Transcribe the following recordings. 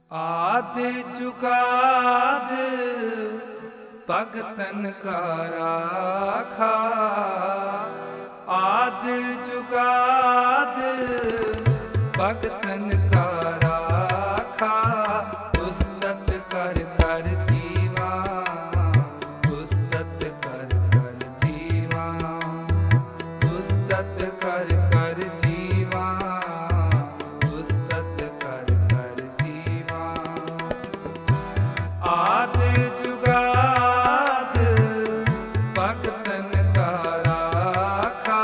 आद जुगाद भगतन का राखा, आद जुगाद भगतन का राखा, उस्तत कर कर जीवा, उस्तत कर कर जीवा, उस्तत कर कर जीवा, उस्तत कर कर जीवा। आद जुगाद भगतन का राखा,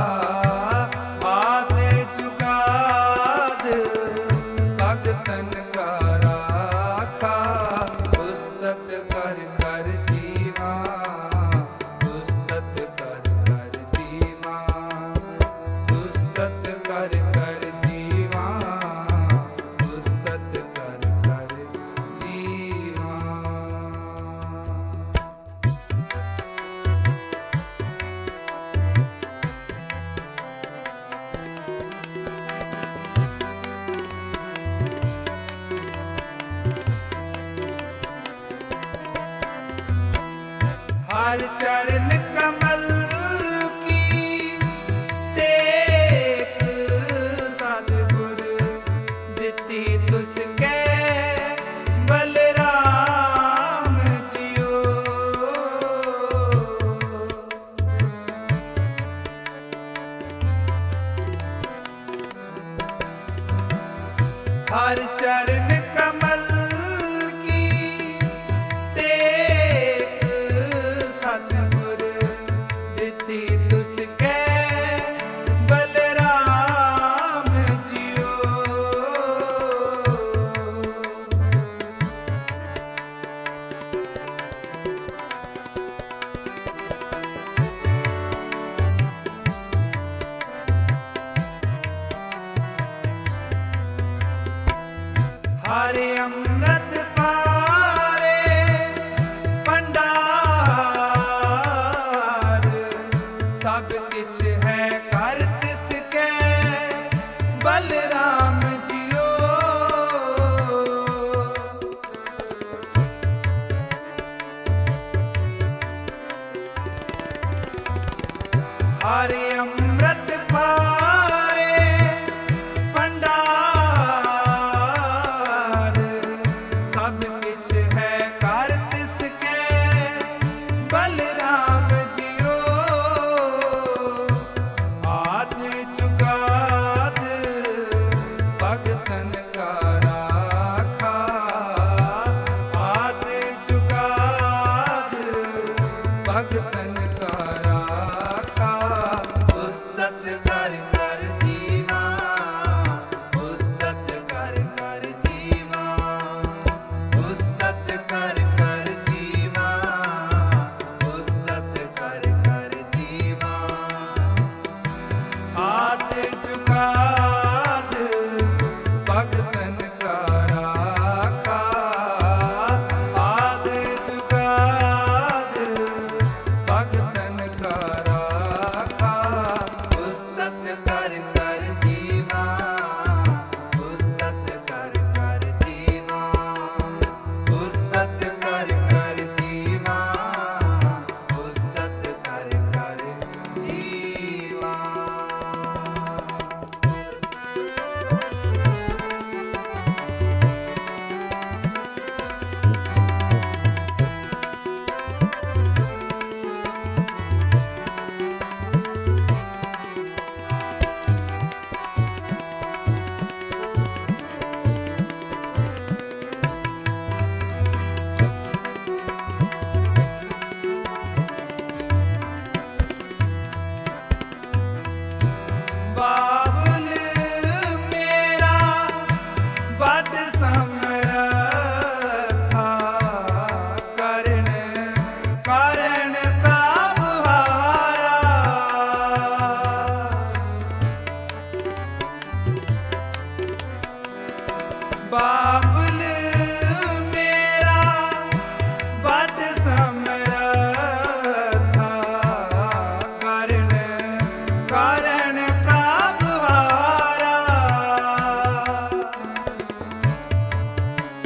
आद जुगाद भगतन का राखा, उस्तत कर कर जीवा, उस्तत कर कर जीवा, उस्तत कर कर जीवा, उस्तत कर कर जीवा। हर चरण कमल की टेक, सतगुर दिती तुसके बलराम जियो। हर चरण कमल की टेक, सतगुर दिती तुसके बलराम जियो। हरे अमृत पारे भंडार, सब किछ है कर तिसके बलराम जियो। हरे अमृत पारे भंडार, सब किछ है कर तिसके बलराम जियो। आद जुगाद भगतन का राखा, आद जुगाद भगतन का राखा, उस्तत कर कर जीवा, उस्तत कर कर जीवा, उस्तत कर कर जीवा, उस्तत कर कर जीवा। आद जुगाद भगतन का राखा, आद जुगाद भगतन का राखा, उस्तत कर कर जीवा, उस्तत कर कर जीवा, उस्तत कर कर जीवा, उस्तत कर कर जीवा। बाबुल मेरा बद समरथा, करण करण प्रभु हारा। बाबुल मेरा बद समरथा, करण करण प्रभु हारा।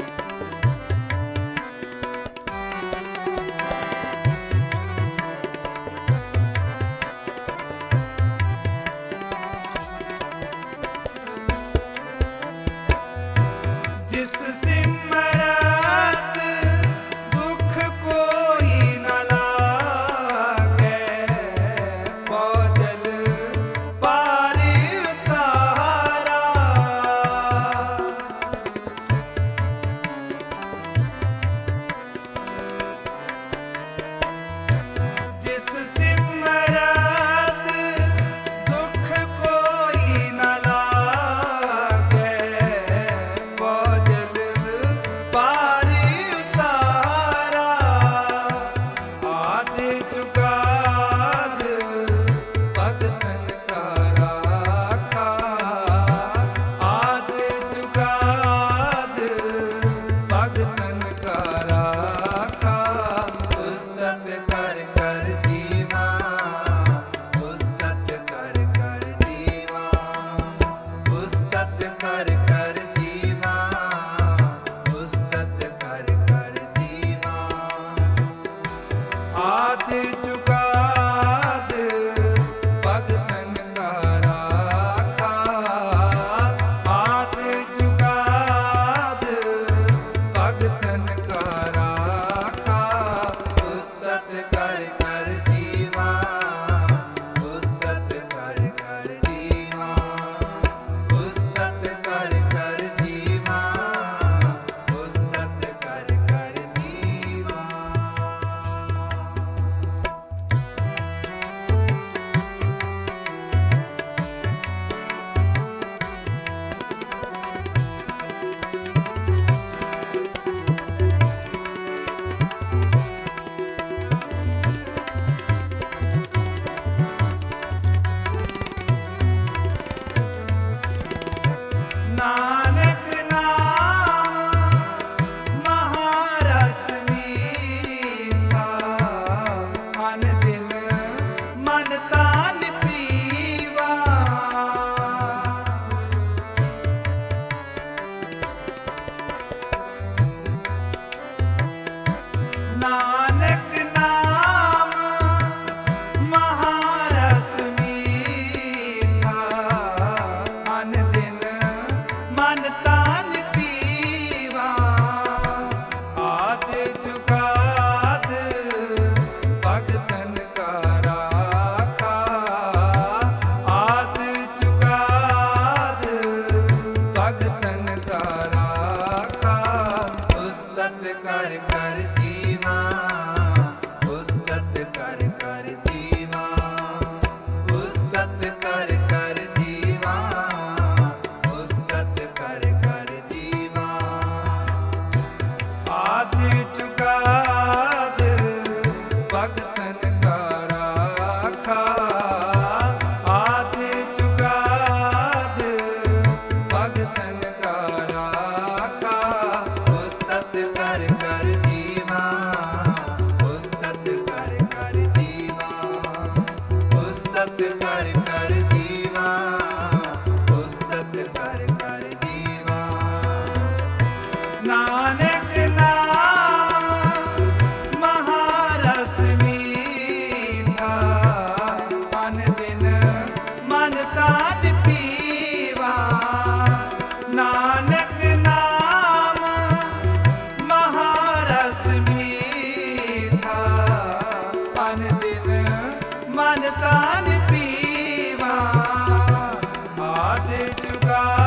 जुगाड़